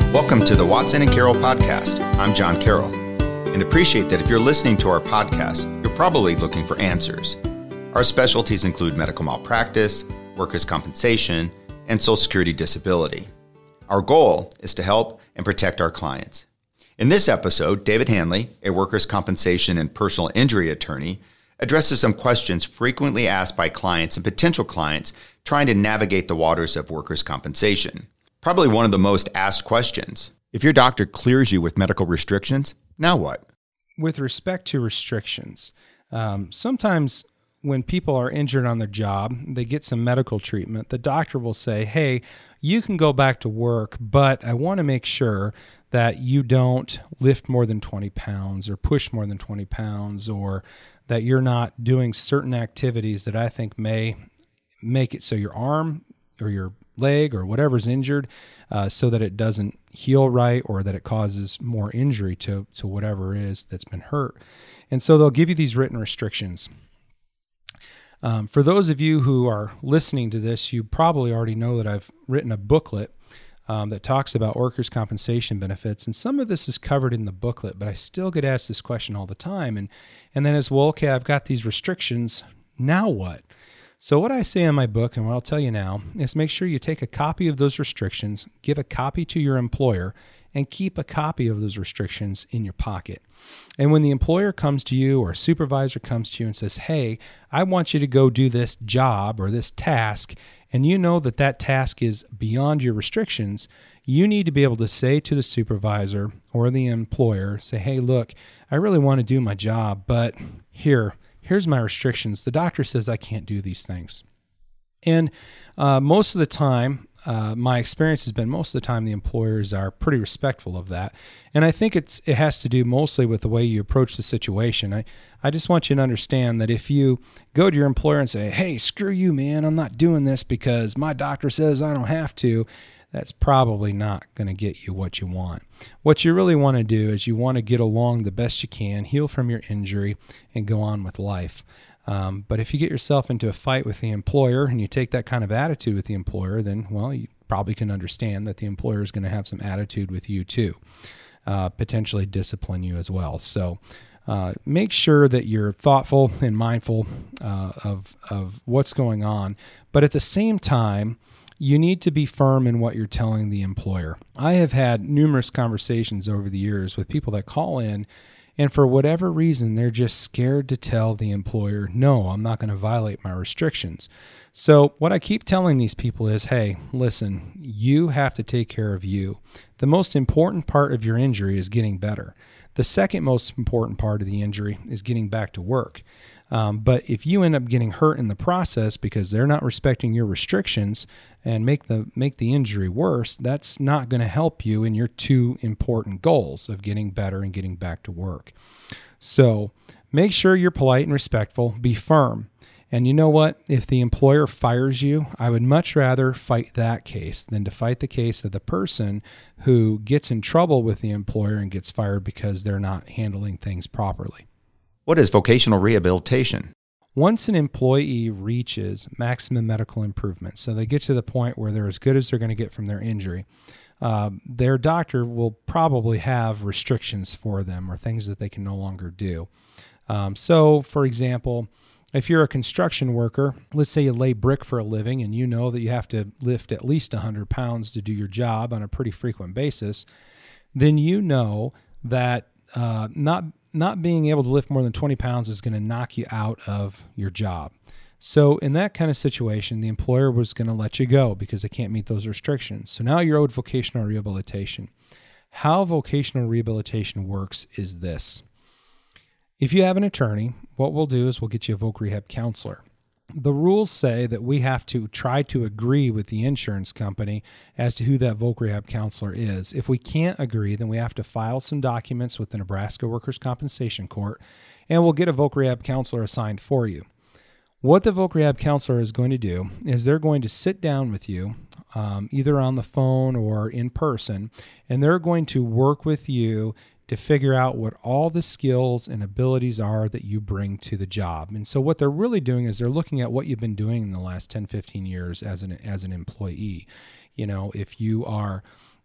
Welcome to the Watson and Carroll podcast. I'm John Carroll, and appreciate that if you're listening to our podcast, you're probably looking for answers. Our specialties include medical malpractice, workers' compensation, and Social Security disability. Our goal is to help and protect our clients. In this episode, David Hanley, a workers' compensation and personal injury attorney, addresses some questions frequently asked by clients and potential clients trying to navigate the waters of workers' compensation. Probably one of the most asked questions. If your doctor clears you with medical restrictions, now what? With respect to restrictions, sometimes when people are injured on their job, they get some medical treatment. The doctor will say, hey, you can go back to work, but I want to make sure that you don't lift more than 20 pounds or push more than 20 pounds, or that you're not doing certain activities that I think may make it so your arm or your leg or whatever's injured, so that it doesn't heal right or that it causes more injury to whatever it is that's been hurt. And so they'll give you these written restrictions. For those of you who are listening to this, you probably already know that I've written a booklet that talks about workers' compensation benefits, and some of this is covered in the booklet, but I still get asked this question all the time, and then it's, well, okay, I've got these restrictions, now what? So what I say in my book, and what I'll tell you now, is make sure you take a copy of those restrictions, give a copy to your employer, and keep a copy of those restrictions in your pocket. And when the employer comes to you or a supervisor comes to you and says, hey, I want you to go do this job or this task, and you know that that task is beyond your restrictions, you need to be able to say to the supervisor or the employer, say, hey, look, I really want to do my job, but here's my restrictions. The doctor says I can't do these things. And most of the time, my experience has been most of the time the employers are pretty respectful of that. And I think it has to do mostly with the way you approach the situation. I just want you to understand that if you go to your employer and say, hey, screw you, man, I'm not doing this because my doctor says I don't have to, that's probably not going to get you what you want. What you really want to do is you want to get along the best you can, heal from your injury, and go on with life. But if you get yourself into a fight with the employer and you take that kind of attitude with the employer, then, well, you probably can understand that the employer is going to have some attitude with you too, potentially discipline you as well. So make sure that you're thoughtful and mindful of what's going on. But at the same time, you need to be firm in what you're telling the employer. I have had numerous conversations over the years with people that call in, and for whatever reason, they're just scared to tell the employer, no, I'm not going to violate my restrictions. So what I keep telling these people is, hey, listen, you have to take care of you. The most important part of your injury is getting better. The second most important part of the injury is getting back to work. But if you end up getting hurt in the process because they're not respecting your restrictions and make the injury worse, that's not going to help you in your two important goals of getting better and getting back to work. So make sure you're polite and respectful. Be firm. And you know what? If the employer fires you, I would much rather fight that case than to fight the case of the person who gets in trouble with the employer and gets fired because they're not handling things properly. What is vocational rehabilitation? Once an employee reaches maximum medical improvement, so they get to the point where they're as good as they're going to get from their injury, their doctor will probably have restrictions for them or things that they can no longer do. So, for example, if you're a construction worker, let's say you lay brick for a living and you know that you have to lift at least 100 pounds to do your job on a pretty frequent basis, then you know that not being able to lift more than 20 pounds is going to knock you out of your job. So in that kind of situation, the employer was going to let you go because they can't meet those restrictions. So now you're owed vocational rehabilitation. How vocational rehabilitation works is this. If you have an attorney, what we'll do is we'll get you a voc rehab counselor. The rules say that we have to try to agree with the insurance company as to who that voc rehab counselor is. If we can't agree, then we have to file some documents with the Nebraska Workers' Compensation Court, and we'll get a voc rehab counselor assigned for you. What the voc rehab counselor is going to do is they're going to sit down with you, either on the phone or in person, and they're going to work with you to figure out what all the skills and abilities are that you bring to the job. And so what they're really doing is they're looking at what you've been doing in the last 10, 15 years as an employee. You know, if you are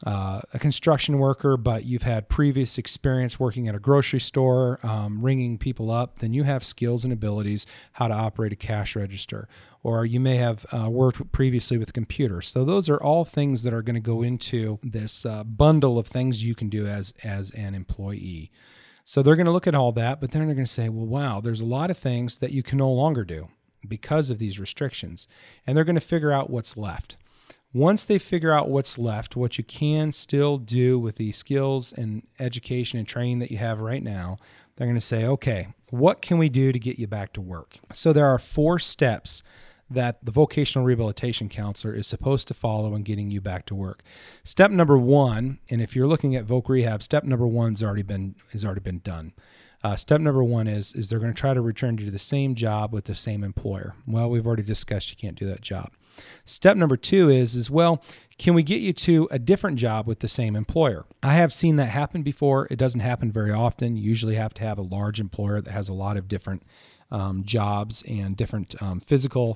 a construction worker, but you've had previous experience working at a grocery store, ringing people up, then you have skills and abilities how to operate a cash register. Or you may have worked previously with a computer. So those are all things that are going to go into this bundle of things you can do as an employee. So they're going to look at all that, but then they're going to say, well, wow, there's a lot of things that you can no longer do because of these restrictions. And they're going to figure out what's left. Once they figure out what's left, what you can still do with the skills and education and training that you have right now, they're going to say, okay, what can we do to get you back to work? So there are 4 steps that the vocational rehabilitation counselor is supposed to follow in getting you back to work. Step number 1, and if you're looking at voc rehab, step number 1 has already been done. Step number 1 is they're going to try to return you to the same job with the same employer. Well, we've already discussed you can't do that job. Step number 2 is well, can we get you to a different job with the same employer? I have seen that happen before. It doesn't happen very often. You usually have to have a large employer that has a lot of different jobs and different physical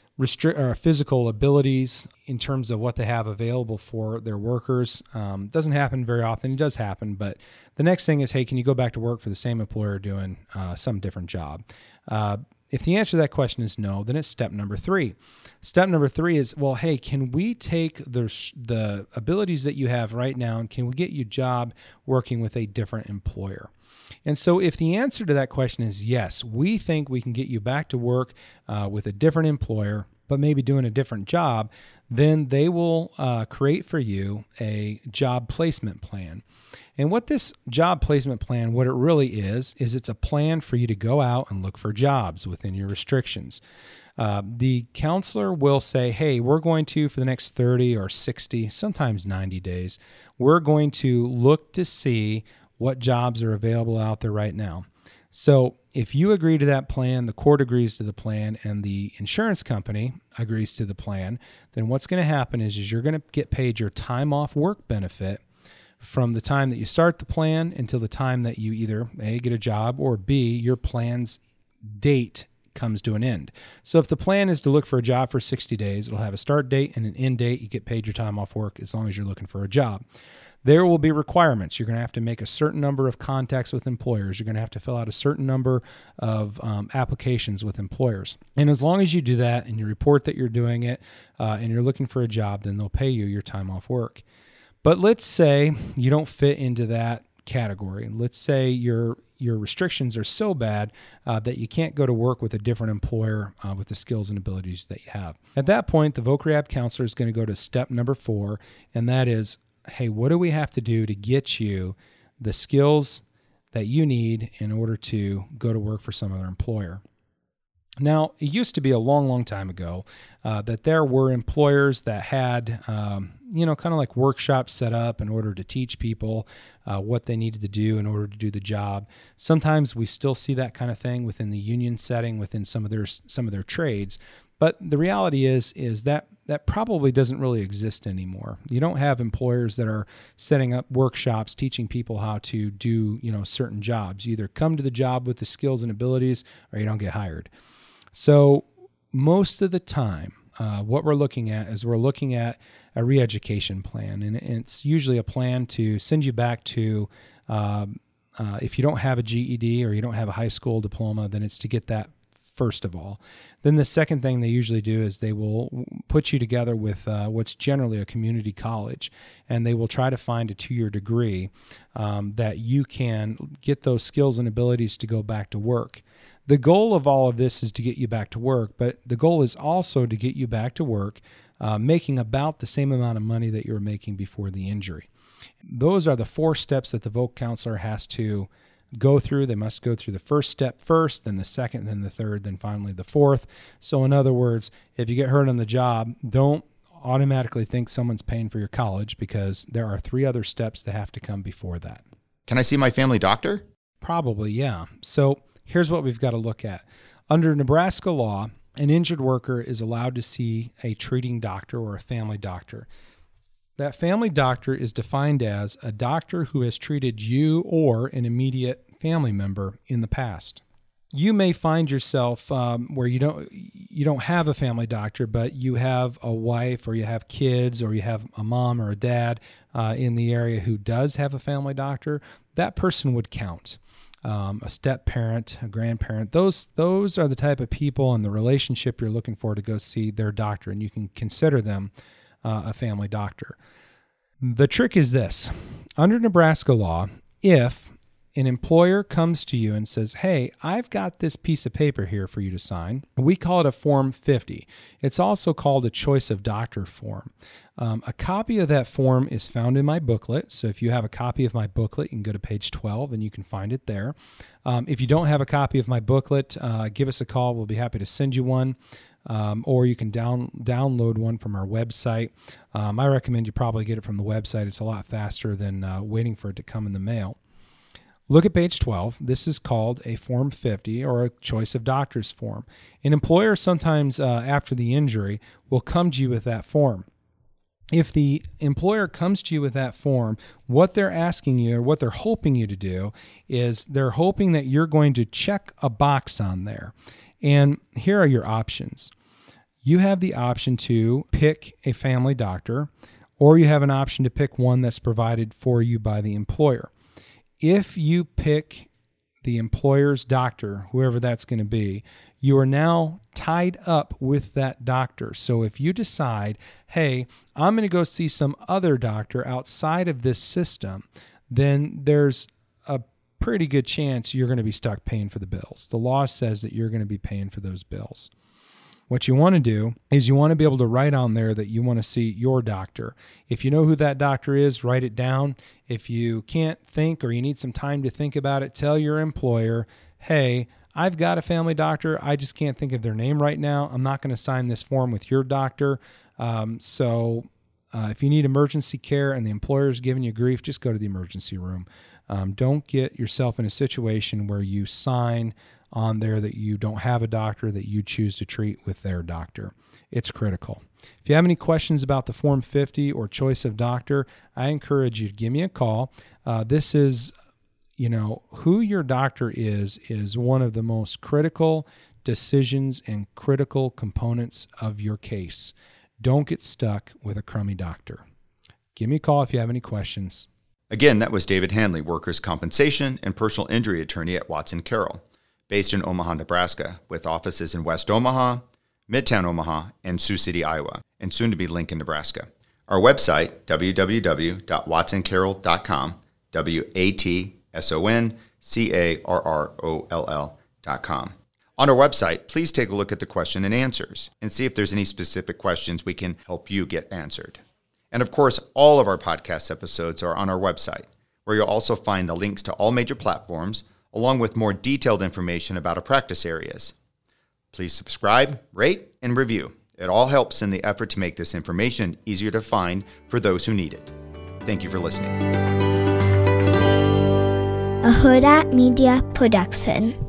abilities in terms of what they have available for their workers. Doesn't happen very often. It does happen, but the next thing is, hey, can you go back to work for the same employer doing some different job? If the answer to that question is no, then it's step number 3. Step number 3 is, well, hey, can we take the abilities that you have right now and can we get you a job working with a different employer? And so if the answer to that question is yes, we think we can get you back to work with a different employer, but maybe doing a different job, then they will create for you a job placement plan. And what this job placement plan, what it really is it's a plan for you to go out and look for jobs within your restrictions. The counselor will say, hey, we're going to, for the next 30 or 60, sometimes 90 days, we're going to look to see what jobs are available out there right now. So if you agree to that plan, the court agrees to the plan, and the insurance company agrees to the plan, then what's going to happen is you're going to get paid your time off work benefit from the time that you start the plan until the time that you either A, get a job, or B, your plan's date comes to an end. So if the plan is to look for a job for 60 days, it'll have a start date and an end date. You get paid your time off work as long as you're looking for a job. There will be requirements. You're going to have to make a certain number of contacts with employers. You're going to have to fill out a certain number of applications with employers. And as long as you do that and you report that you're doing it and you're looking for a job, then they'll pay you your time off work. But let's say you don't fit into that category. Let's say your restrictions are so bad that you can't go to work with a different employer with the skills and abilities that you have. At that point, the voc rehab counselor is going to go to step number 4, and that is, hey, what do we have to do to get you the skills that you need in order to go to work for some other employer? Now, it used to be a long, long time ago that there were employers that had, kind of like workshops set up in order to teach people what they needed to do in order to do the job. Sometimes we still see that kind of thing within the union setting, within some of their trades. But the reality is that probably doesn't really exist anymore. You don't have employers that are setting up workshops teaching people how to do, certain jobs. You either come to the job with the skills and abilities or you don't get hired. So most of the time, what we're looking at is a re-education plan, and it's usually a plan to send you back to, if you don't have a GED or you don't have a high school diploma, then it's to get that first of all. Then the second thing they usually do is they will put you together with what's generally a community college, and they will try to find a 2-year degree that you can get those skills and abilities to go back to work. The goal of all of this is to get you back to work, but the goal is also to get you back to work making about the same amount of money that you were making before the injury. Those are the 4 steps that the voc counselor has to go through. They must go through the first step first, then the second, then the third, then finally the 4th. So in other words, if you get hurt on the job, don't automatically think someone's paying for your college, because there are 3 other steps that have to come before that. Can I see my family doctor? Probably, yeah. So here's what we've got to look at. Under Nebraska law, an injured worker is allowed to see a treating doctor or a family doctor. That family doctor is defined as a doctor who has treated you or an immediate family member in the past. You may find yourself where you don't have a family doctor, but you have a wife or you have kids or you have a mom or a dad in the area who does have a family doctor. That person would count. A step parent, a grandparent, those are the type of people and the relationship you're looking for to go see their doctor, and you can consider them a family doctor. The trick is this. Under Nebraska law, if an employer comes to you and says, hey, I've got this piece of paper here for you to sign. We call it a Form 50. It's also called a choice of doctor form. A copy of that form is found in my booklet. So if you have a copy of my booklet, you can go to page 12 and you can find it there. If you don't have a copy of my booklet, give us a call. We'll be happy to send you one. Or you can download one from our website. I recommend you probably get it from the website. It's a lot faster than waiting for it to come in the mail. Look at page 12. This is called a Form 50 or a choice of doctors form. An employer sometimes after the injury will come to you with that form. If the employer comes to you with that form, what they're asking you or what they're hoping you to do is they're hoping that you're going to check a box on there. And here are your options. You have the option to pick a family doctor, or you have an option to pick one that's provided for you by the employer. If you pick the employer's doctor, whoever that's going to be, you are now tied up with that doctor. So if you decide, hey, I'm going to go see some other doctor outside of this system, then there's a pretty good chance you're going to be stuck paying for the bills. The law says that you're going to be paying for those bills. What you want to do is you want to be able to write on there that you want to see your doctor. If you know who that doctor is, write it down. If you can't think or you need some time to think about it, tell your employer, hey, I've got a family doctor. I just can't think of their name right now. I'm not going to sign this form with your doctor. So if you need emergency care and the employer is giving you grief, just go to the emergency room. Don't get yourself in a situation where you sign on there that you don't have a doctor that you choose to treat with their doctor. It's critical. If you have any questions about the Form 50 or choice of doctor, I encourage you to give me a call. This is, who your doctor is one of the most critical decisions and critical components of your case. Don't get stuck with a crummy doctor. Give me a call if you have any questions. Again, that was David Hanley, workers' compensation and personal injury attorney at Watson Carroll, based in Omaha, Nebraska, with offices in West Omaha, Midtown Omaha, and Sioux City, Iowa, and soon to be Lincoln, Nebraska. Our website, www.watsoncarroll.com, WATSONCARROLL.com. On our website, please take a look at the question and answers and see if there's any specific questions we can help you get answered. And of course, all of our podcast episodes are on our website, where you'll also find the links to all major platforms, along with more detailed information about our practice areas. Please subscribe, rate, and review. It all helps in the effort to make this information easier to find for those who need it. Thank you for listening. A Huda Media Production.